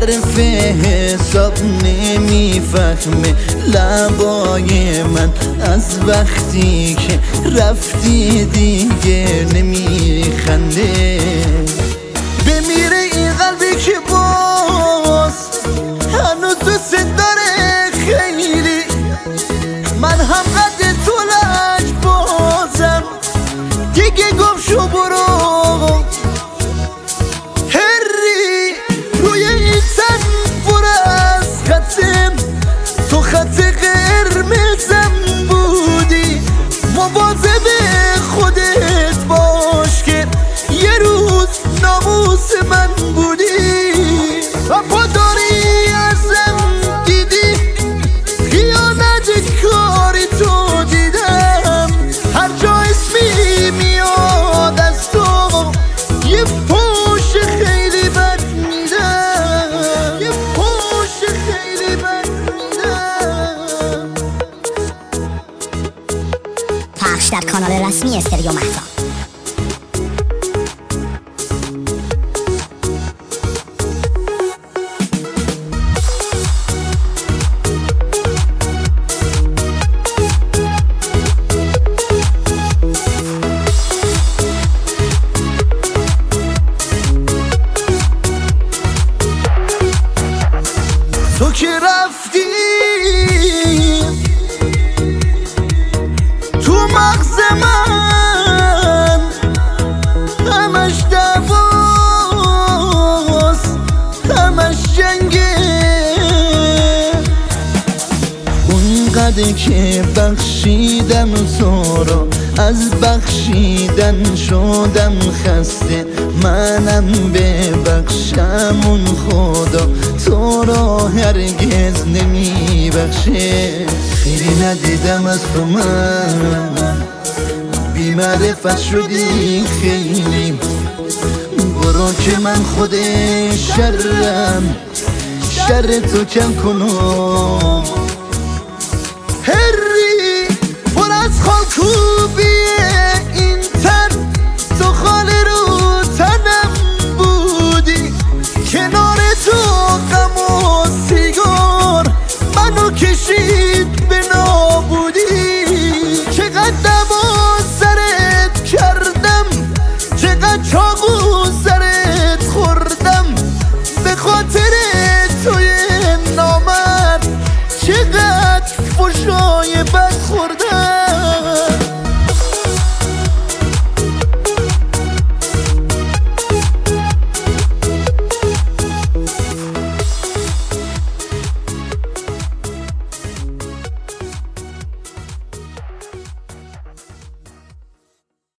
حرف حساب نمیفهمه لبای من از وقتی که رفتی دیگه نمیخنده. بمیره این قلبی که باز هنوز دوست داره خیلی، من هم قد تو لج بازم دیگه گم شو برو. هری روی این تن پر از خطم، تو خط قرمزم بودی، مواظب خودت باش که یه روز ناموس من بودی. وفاداری ازم دیدی، خیانت کاری تو دیدم، هر جا اسمی میاد از تو یه پوش خیلی بد میدم، یه پوش خیلی بد میدم. پخش در کانال رسمی استریو مهتاب. تو که رفتی تو مغز من، همش دعواست همش جنگه. اونقدر که بخشیدم تو رو، از بخشیدن شدم خسته، منم ببخشم اون خدا تو رو هرگز نمیبخشه. خیلی ندیدم از تو من، بی معرفت شدی خیلی، برو که من خود شرم، شر تو کم کنم.